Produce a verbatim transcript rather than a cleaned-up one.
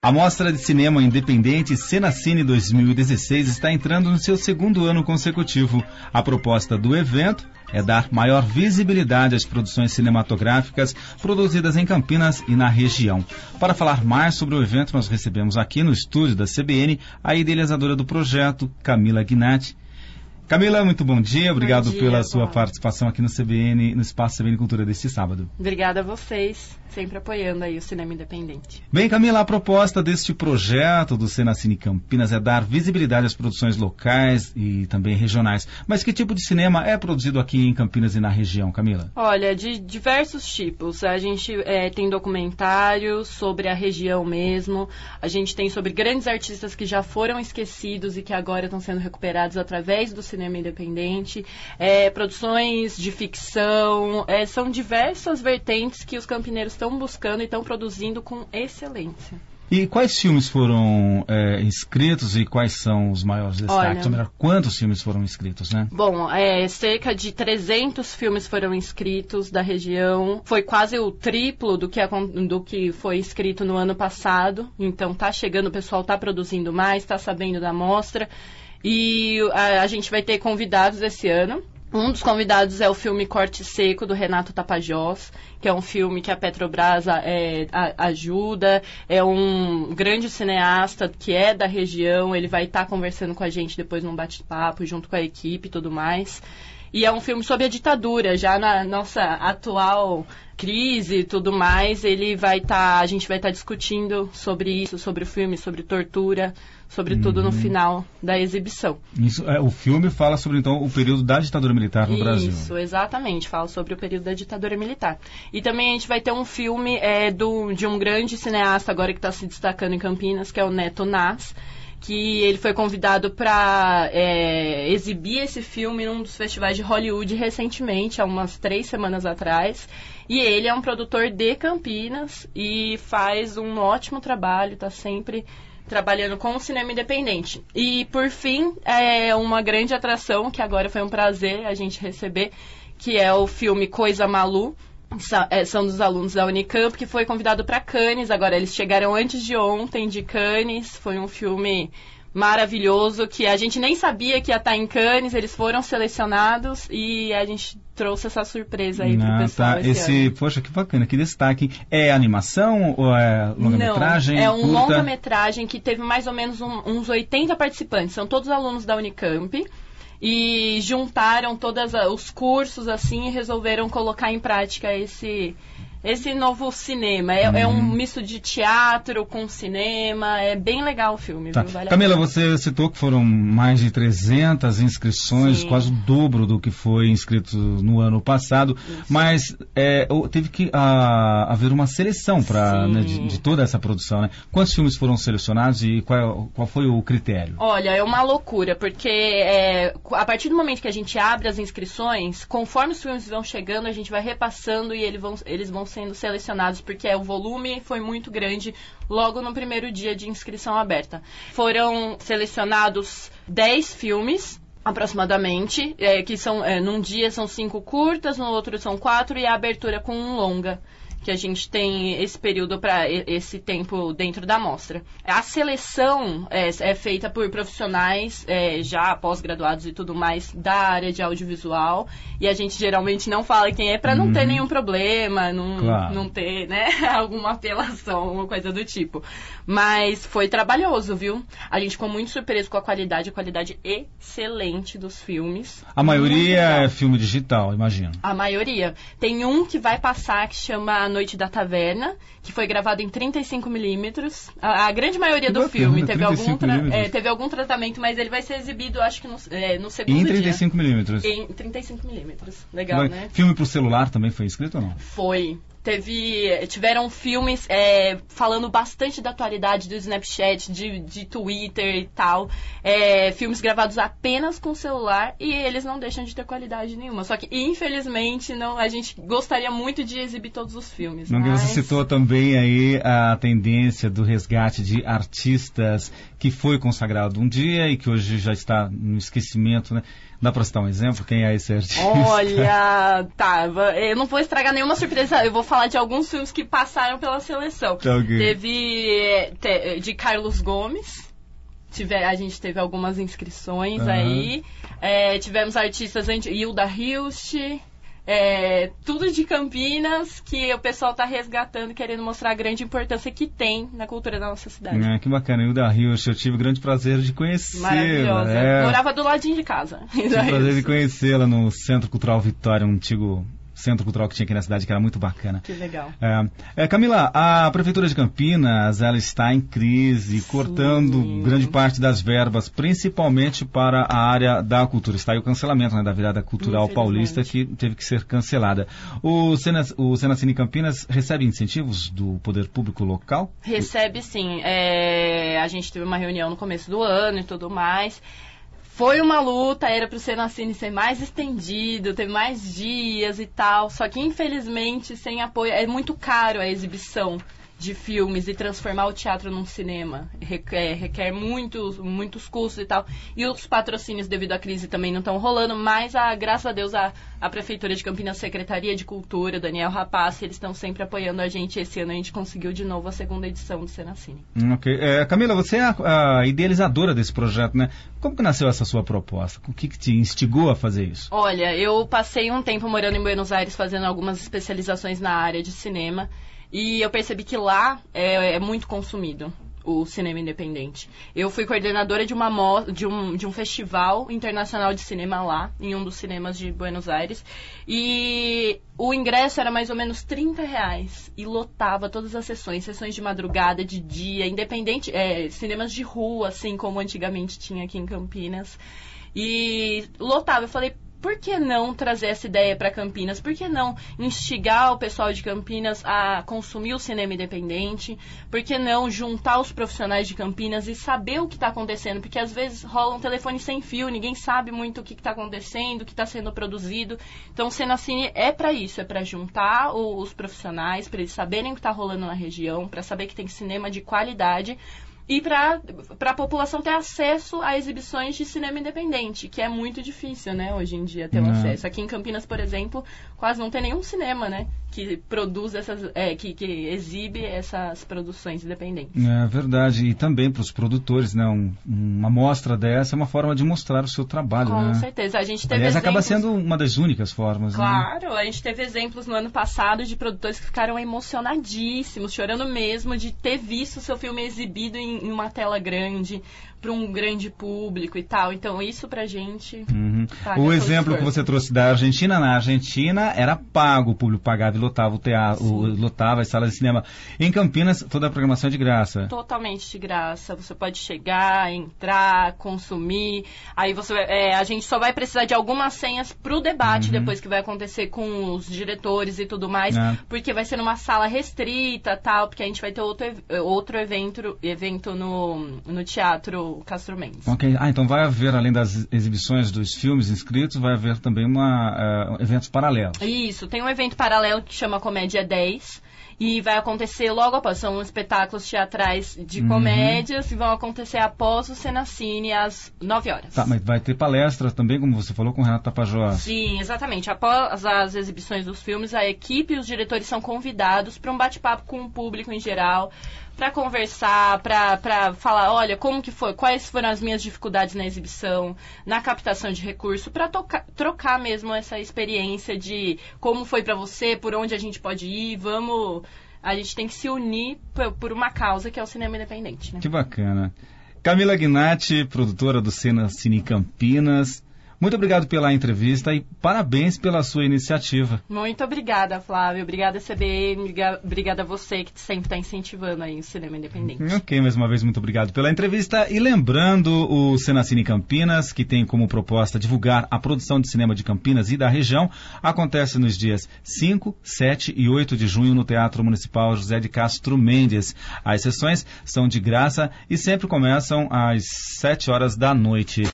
A Mostra de Cinema Independente Cenacine dois mil e dezesseis está entrando no seu segundo ano consecutivo. A proposta do evento é dar maior visibilidade às produções cinematográficas produzidas em Campinas e na região. Para falar mais sobre o evento, nós recebemos aqui no estúdio da C B N a idealizadora do projeto, Camila Gnatti. Camila, muito bom dia. Obrigado bom dia, pela bom. sua participação aqui no C B N, no Espaço C B N Cultura deste sábado. Obrigada a vocês, sempre apoiando aí o cinema independente. Bem, Camila, a proposta deste projeto do Cenacine Campinas é dar visibilidade às produções locais e também regionais. Mas que tipo de cinema é produzido aqui em Campinas e na região, Camila? Olha, de diversos tipos. A gente é, tem documentários sobre a região mesmo. A gente tem sobre grandes artistas que já foram esquecidos e que agora estão sendo recuperados através do cinema independente. É, produções de ficção. É, são diversas vertentes que os campineiros estão buscando e estão produzindo com excelência. E quais filmes foram é, inscritos e quais são os maiores destaques? Olha, ou melhor, quantos filmes foram inscritos, né? Bom, é, cerca de trezentos filmes foram inscritos da região. Foi quase o triplo do que, a, do que foi inscrito no ano passado. Então tá chegando, o pessoal tá produzindo mais, tá sabendo da mostra. E a, a gente vai ter convidados esse ano. Um dos convidados é o filme Corte Seco, do Renato Tapajós, que é um filme que a Petrobras é, a, ajuda. É um grande cineasta que é da região. Ele vai estar conversando com a gente depois num bate-papo, junto com a equipe e tudo mais. E é um filme sobre a ditadura, já na nossa atual crise e tudo mais. Ele vai estar, a gente vai estar discutindo sobre isso, sobre o filme, sobre tortura, sobre uhum. tudo no final da exibição. Isso, é, o filme fala sobre, então, o período da ditadura militar no isso, Brasil. Isso, exatamente, fala sobre o período da ditadura militar. E também a gente vai ter um filme é, do, de um grande cineasta agora que está se destacando em Campinas, que é o Neto Nas, que ele foi convidado para é, exibir esse filme num dos festivais de Hollywood recentemente, há umas três semanas atrás. E ele é um produtor de Campinas e faz um ótimo trabalho, está sempre trabalhando com o cinema independente. E, por fim, é uma grande atração, que agora foi um prazer a gente receber, que é o filme Coisa Malu. São dos alunos da Unicamp, que foi convidado para Cannes. Agora, eles chegaram antes de ontem de Cannes. Foi um filme maravilhoso, que a gente nem sabia que ia estar em Cannes. Eles foram selecionados e a gente trouxe essa surpresa aí para o pessoal tá. esse, esse ano. Poxa, que bacana, que destaque. É animação ou é longa-metragem? Não, é um curta? longa-metragem que teve mais ou menos um, uns oitenta participantes. São todos alunos da Unicamp. E juntaram todos os cursos assim e resolveram colocar em prática esse, esse novo cinema. É, uhum. é um misto de teatro com cinema. É bem legal o filme. Tá. Viu? Vale Camila, você citou que foram mais de trezentas inscrições, Sim. quase o dobro do que foi inscrito no ano passado. Isso. Mas é, teve que a, haver uma seleção pra, né, de, de toda essa produção, né? Quantos filmes foram selecionados e qual, qual foi o critério? Olha, é uma loucura, porque é, a partir do momento que a gente abre as inscrições, conforme os filmes vão chegando, a gente vai repassando e eles vão, eles vão sendo selecionados, porque o volume foi muito grande logo no primeiro dia de inscrição aberta. Foram selecionados dez filmes, aproximadamente, é, que são, é, num dia são cinco curtas, no outro são quatro, e a abertura com um longa, que a gente tem esse período, para esse tempo dentro da mostra. A seleção é, é feita por profissionais é, já pós-graduados e tudo mais da área de audiovisual, e a gente geralmente não fala quem é para não uhum. ter nenhum problema, não, claro. não ter, né, alguma apelação, alguma coisa do tipo. Mas foi trabalhoso, viu? A gente ficou muito surpreso com a qualidade, a qualidade excelente dos filmes. A maioria é filme digital, imagino. A maioria. Tem um que vai passar que chama A Noite da Taverna, que foi gravado em trinta e cinco milímetros. A, a grande maioria que do bacana, filme teve algum, tra- é, teve algum tratamento, mas ele vai ser exibido, acho que no, é, no segundo dia. Em trinta e cinco milímetros? Em trinta e cinco milímetros. Legal, Mas, né? Filme pro celular também foi inscrito ou não? Foi. Teve, tiveram filmes é, falando bastante da atualidade do Snapchat, de, de Twitter e tal. É, filmes gravados apenas com celular e eles não deixam de ter qualidade nenhuma. Só que, infelizmente, não, a gente gostaria muito de exibir todos os filmes. Não, mas... Você citou também aí a tendência do resgate de artistas que foi consagrado um dia e que hoje já está no esquecimento, né? Dá para citar um exemplo? Quem é esse artista? Olha, tá, eu não vou estragar nenhuma surpresa, eu vou falar de alguns filmes que passaram pela seleção. Okay. Teve te, de Carlos Gomes, tive, a gente teve algumas inscrições uhum. aí, é, tivemos artistas, Hilda Hilst, é, tudo de Campinas, que o pessoal está resgatando, querendo mostrar a grande importância que tem na cultura da nossa cidade. É, que bacana, Hilda Hilst, eu tive o grande prazer de conhecê-la. Maravilhosa, é. Morava do ladinho de casa. Tive o prazer de conhecê-la no Centro Cultural Vitória, um antigo centro cultural que tinha aqui na cidade, que era muito bacana. Que legal. É, é, Camila, a Prefeitura de Campinas, ela está em crise, Sim. cortando grande parte das verbas, principalmente para a área da cultura. Está aí o cancelamento, né, da virada cultural paulista, que teve que ser cancelada. O, Sena, o Senacine Campinas recebe incentivos do poder público local? Recebe, sim. É, a gente teve uma reunião no começo do ano e tudo mais. Foi uma luta, era para o Senacine ser mais estendido, ter mais dias e tal. Só que, infelizmente, sem apoio, é muito caro a exibição de filmes e transformar o teatro num cinema. Requer, requer muitos, muitos custos e tal. E os patrocínios, devido à crise, também não estão rolando. Mas, a, graças a Deus, a, a Prefeitura de Campinas, a Secretaria de Cultura, Daniel Rapaz, eles estão sempre apoiando a gente. Esse ano a gente conseguiu de novo a segunda edição do Senacine. Ok. É, Camila, você é a, a idealizadora desse projeto, né? Como que nasceu essa sua proposta? O que, que te instigou a fazer isso? Olha, eu passei um tempo morando em Buenos Aires, fazendo algumas especializações na área de cinema. E eu percebi que lá é, é muito consumido o cinema independente. Eu fui coordenadora de, uma mo- de, um, de um festival internacional de cinema lá, em um dos cinemas de Buenos Aires. E o ingresso era mais ou menos trinta reais. E lotava todas as sessões, sessões de madrugada, de dia, independente, é, cinemas de rua, assim como antigamente tinha aqui em Campinas. E lotava. Eu falei, por que não trazer essa ideia para Campinas? Por que não instigar o pessoal de Campinas a consumir o cinema independente? Por que não juntar os profissionais de Campinas e saber o que está acontecendo? Porque às vezes rola um telefone sem fio, ninguém sabe muito o que está acontecendo, o que está sendo produzido. Então o Senacine é para isso, é para juntar o, os profissionais, para eles saberem o que está rolando na região, para saber que tem cinema de qualidade. E para a população ter acesso a exibições de cinema independente, que é muito difícil, né, hoje em dia, ter o acesso. Aqui em Campinas, por exemplo, quase não tem nenhum cinema, né, que produz essas, é, que, que exibe essas produções independentes. É verdade, e também para os produtores, né, um, uma mostra dessa é uma forma de mostrar o seu trabalho, Com né? certeza, a gente teve Aliás, exemplos... acaba sendo uma das únicas formas, Claro, né? A gente teve exemplos no ano passado de produtores que ficaram emocionadíssimos, chorando mesmo de ter visto o seu filme exibido em em uma tela grande, para um grande público e tal. Então, isso pra gente... Uhum. O exemplo que você trouxe da Argentina, na Argentina era pago, o público pagava e lotava o teatro, o, lotava as salas de cinema. Em Campinas, toda a programação é de graça. Totalmente de graça. Você pode chegar, entrar, consumir. Aí você, é, a gente só vai precisar de algumas senhas pro debate, uhum. depois que vai acontecer com os diretores e tudo mais, é. porque vai ser numa sala restrita, tal, porque a gente vai ter outro, outro evento, evento no, no teatro Castro Mendes. Okay. Ah, então vai haver, além das exibições dos filmes inscritos, vai haver também uma, uh, eventos paralelos. Isso, tem um evento paralelo que chama Comédia dez e vai acontecer logo após, são espetáculos teatrais de uhum. comédias e vão acontecer após o Senacine às nove horas. Tá, mas vai ter palestra também, como você falou, com o Renato Tapajós. Sim, exatamente. Após as exibições dos filmes, a equipe e os diretores são convidados para um bate-papo com o público em geral, para conversar, para falar, olha, como que foi, quais foram as minhas dificuldades na exibição, na captação de recurso, para trocar mesmo essa experiência de como foi para você, por onde a gente pode ir, vamos... A gente tem que se unir por, por uma causa que é o cinema independente, né? Que bacana. Camila Gnatti, produtora do Senacine Campinas. Muito obrigado pela entrevista e parabéns pela sua iniciativa. Muito obrigada, Flávio. Obrigada, C B M. Obrigada a você que sempre está incentivando aí o cinema independente. Ok, mais uma vez, muito obrigado pela entrevista. E lembrando, o Senacine Campinas, que tem como proposta divulgar a produção de cinema de Campinas e da região, acontece nos dias cinco, sete e oito de junho no Teatro Municipal José de Castro Mendes. As sessões são de graça e sempre começam às sete horas da noite.